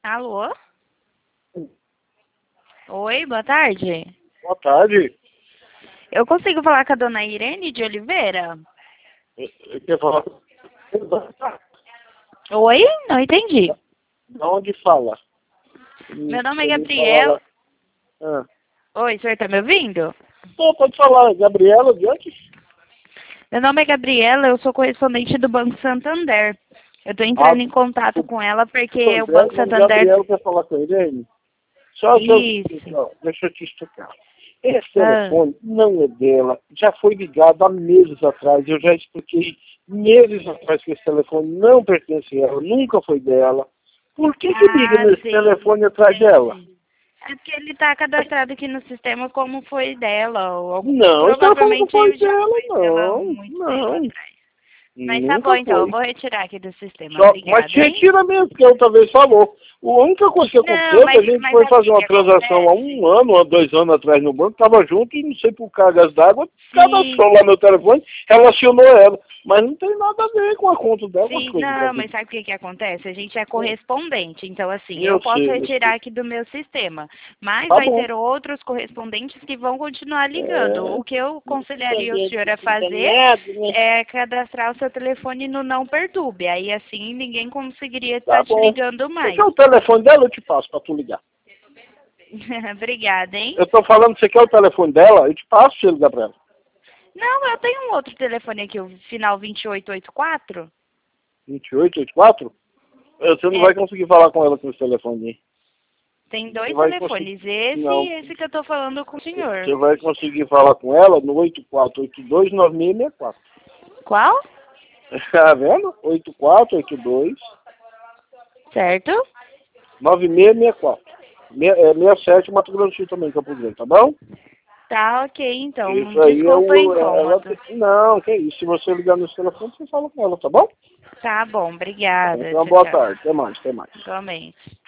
Alô? Oi, boa tarde. Boa tarde. Eu consigo falar com a dona Irene de Oliveira? Eu quero falar. Oi? Não entendi. De onde fala? Meu nome é Gabriela. Ah. Oi, o senhor tá me ouvindo? Pode falar. Gabriela, de onde? Meu nome é Gabriela, eu sou correspondente do Banco Santander. Eu tô entrando em contato com ela porque o Banco Santander... Gabriela quer falar com a Irene? Isso. Deixa eu te explicar. Esse telefone não é dela. Já foi ligado há meses atrás. Eu já expliquei meses atrás que esse telefone não pertence a ela, nunca foi dela. Por que liga nesse telefone atrás dela? É porque ele tá cadastrado aqui no sistema como foi dela. Ou Não, esse telefone não foi já dela, foi dela há muito tempo não. atrás. Mas tá Nunca bom, então. foi. Eu vou retirar aqui do sistema. Só, Obrigada, mas hein? retira mesmo, porque outra vez falou. A única coisa que aconteceu é que a gente foi sabe fazer o uma que transação há acontece? 1 ano ou 2 anos atrás no banco, estava junto e não sei por cargas d'água, cadastrou lá meu telefone, relacionou ela. Mas não tem nada a ver com a conta dela. Sim, não, mas sabe o que acontece? A gente é correspondente, então assim, eu posso retirar aqui do meu sistema, mas vai ter outros correspondentes que vão continuar ligando. O que eu aconselharia o senhor a fazer é cadastrar o seu telefone no não perturbe, aí assim ninguém conseguiria estar te ligando mais. Você quer o telefone dela? Eu te passo para tu ligar. Obrigada, hein? Eu tô falando, você quer o telefone dela? Eu te passo pra você ligar pra ela. Não, eu tenho um outro telefone aqui, o final 2884. 2884? Você não vai conseguir falar com ela com esse telefone aí. Tem dois telefones, esse e esse que eu tô falando com o senhor. Você vai conseguir falar com ela no 84829664. Qual? Tá vendo? 8482. Certo. 9664. 67 Mato Grosso do Sul também, Campo Grande, tá bom? Tá, ok, então. Isso aí Desculpa o incômodo. Não, que isso. Se você ligar no telefone, você fala com ela, tá bom? Tá bom, obrigada. Então, boa tarde. Até mais. Igualmente.